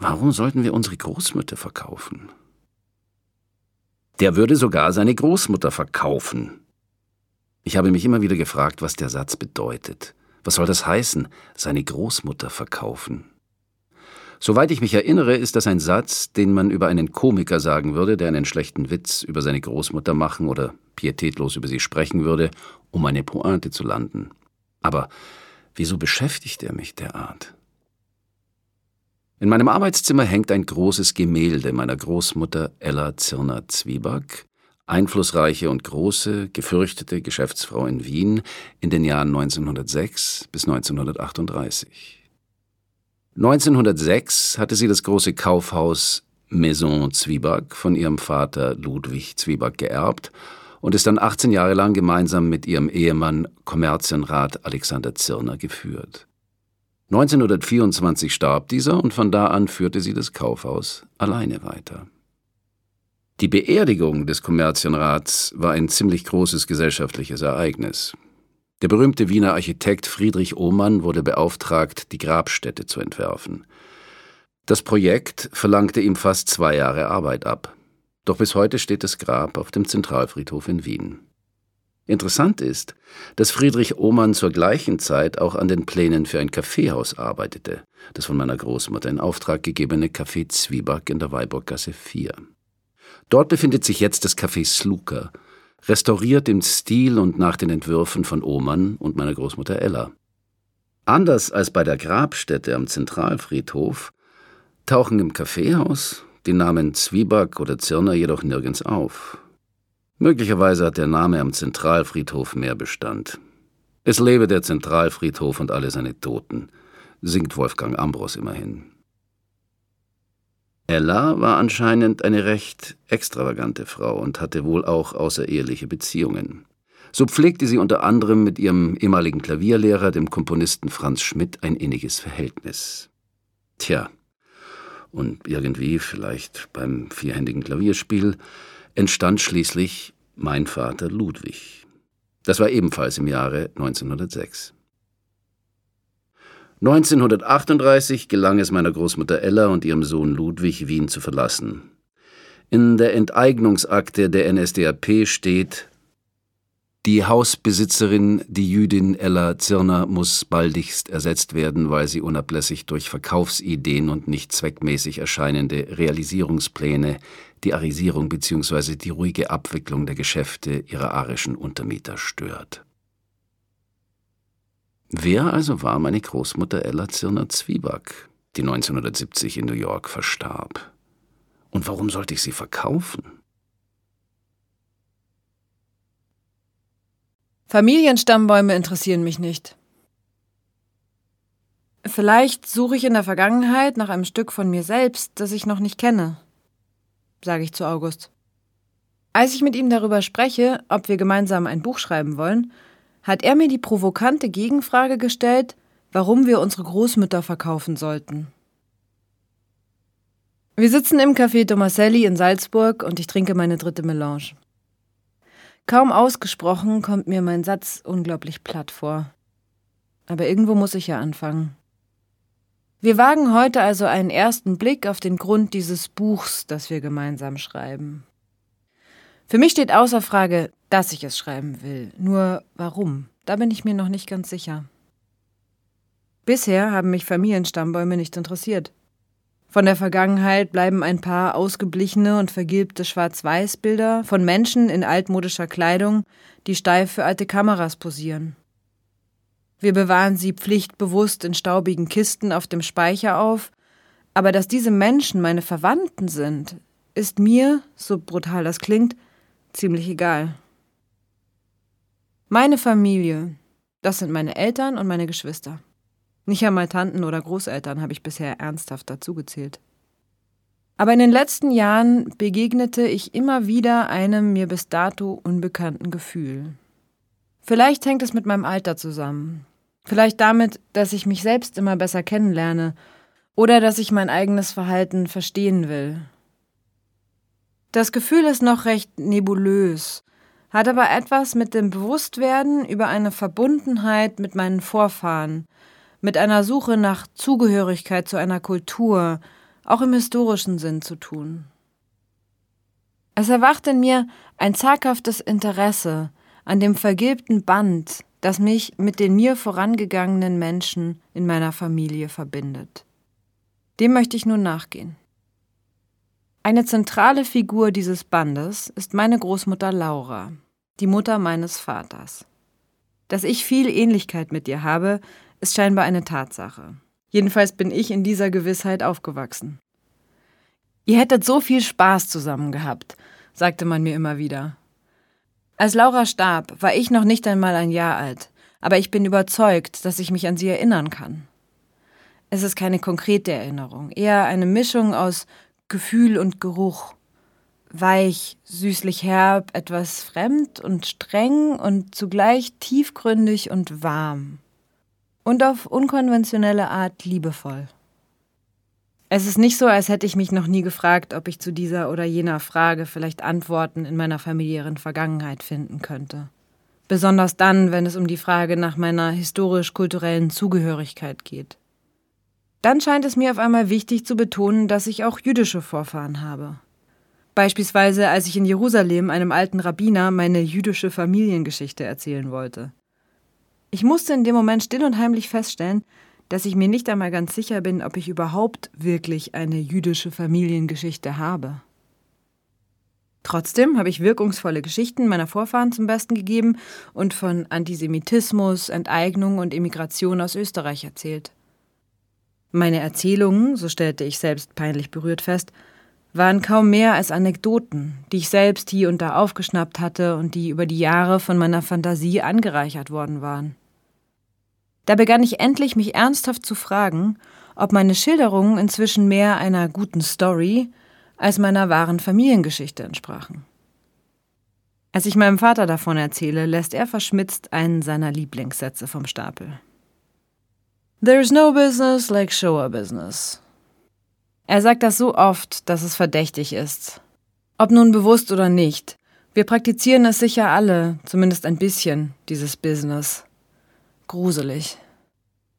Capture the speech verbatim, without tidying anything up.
Warum sollten wir unsere Großmutter verkaufen? Der würde sogar seine Großmutter verkaufen. Ich habe mich immer wieder gefragt, was der Satz bedeutet. Was soll das heißen, seine Großmutter verkaufen? Soweit ich mich erinnere, ist das ein Satz, den man über einen Komiker sagen würde, der einen schlechten Witz über seine Großmutter machen oder pietätlos über sie sprechen würde, um eine Pointe zu landen. Aber wieso beschäftigt er mich derart? In meinem Arbeitszimmer hängt ein großes Gemälde meiner Großmutter Ella Zirner-Zwieback, einflussreiche und große, gefürchtete Geschäftsfrau in Wien in den Jahren neunzehnhundertsechs bis neunzehnhundertachtunddreißig. neunzehnhundertsechs hatte sie das große Kaufhaus Maison Zwieback von ihrem Vater Ludwig Zwieback geerbt und ist dann achtzehn Jahre lang gemeinsam mit ihrem Ehemann Kommerzienrat Alexander Zirner geführt. neunzehnhundertvierundzwanzig starb dieser und von da an führte sie das Kaufhaus alleine weiter. Die Beerdigung des Kommerzienrats war ein ziemlich großes gesellschaftliches Ereignis. Der berühmte Wiener Architekt Friedrich Ohmann wurde beauftragt, die Grabstätte zu entwerfen. Das Projekt verlangte ihm fast zwei Jahre Arbeit ab. Doch bis heute steht das Grab auf dem Zentralfriedhof in Wien. Interessant ist, dass Friedrich Ohmann zur gleichen Zeit auch an den Plänen für ein Kaffeehaus arbeitete, das von meiner Großmutter in Auftrag gegebene Café Zwieback in der Weilburggasse vier. Dort befindet sich jetzt das Café Sluka, restauriert im Stil und nach den Entwürfen von Ohmann und meiner Großmutter Ella. Anders als bei der Grabstätte am Zentralfriedhof tauchen im Kaffeehaus die Namen Zwieback oder Zirner jedoch nirgends auf. Möglicherweise hat der Name am Zentralfriedhof mehr Bestand. Es lebe der Zentralfriedhof und alle seine Toten, singt Wolfgang Ambros immerhin. Ella war anscheinend eine recht extravagante Frau und hatte wohl auch außereheliche Beziehungen. So pflegte sie unter anderem mit ihrem ehemaligen Klavierlehrer, dem Komponisten Franz Schmidt, ein inniges Verhältnis. Tja, und irgendwie, vielleicht beim vierhändigen Klavierspiel, entstand schließlich mein Vater Ludwig. Das war ebenfalls im Jahre neunzehnhundertsechs. neunzehnhundertachtunddreißig gelang es meiner Großmutter Ella und ihrem Sohn Ludwig, Wien zu verlassen. In der Enteignungsakte der N S D A P steht: Die Hausbesitzerin, die Jüdin Ella Zirner, muss baldigst ersetzt werden, weil sie unablässig durch Verkaufsideen und nicht zweckmäßig erscheinende Realisierungspläne die Arisierung bzw. die ruhige Abwicklung der Geschäfte ihrer arischen Untermieter stört. Wer also war meine Großmutter Ella Zirner-Zwieback, die neunzehnhundertsiebzig in New York verstarb? Und warum sollte ich sie verkaufen? Familienstammbäume interessieren mich nicht. Vielleicht suche ich in der Vergangenheit nach einem Stück von mir selbst, das ich noch nicht kenne, sage ich zu August. Als ich mit ihm darüber spreche, ob wir gemeinsam ein Buch schreiben wollen, hat er mir die provokante Gegenfrage gestellt, warum wir unsere Großmütter verkaufen sollten. Wir sitzen im Café Tomaselli in Salzburg und ich trinke meine dritte Melange. Kaum ausgesprochen kommt mir mein Satz unglaublich platt vor. Aber irgendwo muss ich ja anfangen. Wir wagen heute also einen ersten Blick auf den Grund dieses Buchs, das wir gemeinsam schreiben. Für mich steht außer Frage, dass ich es schreiben will. Nur warum? Da bin ich mir noch nicht ganz sicher. Bisher haben mich Familienstammbäume nicht interessiert. Von der Vergangenheit bleiben ein paar ausgeblichene und vergilbte Schwarz-Weiß-Bilder von Menschen in altmodischer Kleidung, die steif für alte Kameras posieren. Wir bewahren sie pflichtbewusst in staubigen Kisten auf dem Speicher auf, aber dass diese Menschen meine Verwandten sind, ist mir, so brutal das klingt, ziemlich egal. Meine Familie, das sind meine Eltern und meine Geschwister. Nicht einmal Tanten oder Großeltern habe ich bisher ernsthaft dazugezählt. Aber in den letzten Jahren begegnete ich immer wieder einem mir bis dato unbekannten Gefühl. Vielleicht hängt es mit meinem Alter zusammen. Vielleicht damit, dass ich mich selbst immer besser kennenlerne oder dass ich mein eigenes Verhalten verstehen will. Das Gefühl ist noch recht nebulös, hat aber etwas mit dem Bewusstwerden über eine Verbundenheit mit meinen Vorfahren, mit einer Suche nach Zugehörigkeit zu einer Kultur, auch im historischen Sinn zu tun. Es erwacht in mir ein zaghaftes Interesse an dem vergilbten Band, das mich mit den mir vorangegangenen Menschen in meiner Familie verbindet. Dem möchte ich nun nachgehen. Eine zentrale Figur dieses Bandes ist meine Großmutter Laura, die Mutter meines Vaters. Dass ich viel Ähnlichkeit mit ihr habe, ist scheinbar eine Tatsache. Jedenfalls bin ich in dieser Gewissheit aufgewachsen. Ihr hättet so viel Spaß zusammen gehabt, sagte man mir immer wieder. Als Laura starb, war ich noch nicht einmal ein Jahr alt, aber ich bin überzeugt, dass ich mich an sie erinnern kann. Es ist keine konkrete Erinnerung, eher eine Mischung aus Gefühl und Geruch. Weich, süßlich herb, etwas fremd und streng und zugleich tiefgründig und warm. Und auf unkonventionelle Art liebevoll. Es ist nicht so, als hätte ich mich noch nie gefragt, ob ich zu dieser oder jener Frage vielleicht Antworten in meiner familiären Vergangenheit finden könnte. Besonders dann, wenn es um die Frage nach meiner historisch-kulturellen Zugehörigkeit geht. Dann scheint es mir auf einmal wichtig zu betonen, dass ich auch jüdische Vorfahren habe. Beispielsweise, als ich in Jerusalem einem alten Rabbiner meine jüdische Familiengeschichte erzählen wollte. Ich musste in dem Moment still und heimlich feststellen, dass ich mir nicht einmal ganz sicher bin, ob ich überhaupt wirklich eine jüdische Familiengeschichte habe. Trotzdem habe ich wirkungsvolle Geschichten meiner Vorfahren zum Besten gegeben und von Antisemitismus, Enteignung und Emigration aus Österreich erzählt. Meine Erzählungen, so stellte ich selbst peinlich berührt fest, waren kaum mehr als Anekdoten, die ich selbst hier und da aufgeschnappt hatte und die über die Jahre von meiner Fantasie angereichert worden waren. Da begann ich endlich, mich ernsthaft zu fragen, ob meine Schilderungen inzwischen mehr einer guten Story als meiner wahren Familiengeschichte entsprachen. Als ich meinem Vater davon erzähle, lässt er verschmitzt einen seiner Lieblingssätze vom Stapel. There's no business like show business. Er sagt das so oft, dass es verdächtig ist. Ob nun bewusst oder nicht, wir praktizieren es sicher alle, zumindest ein bisschen, dieses Business. Gruselig.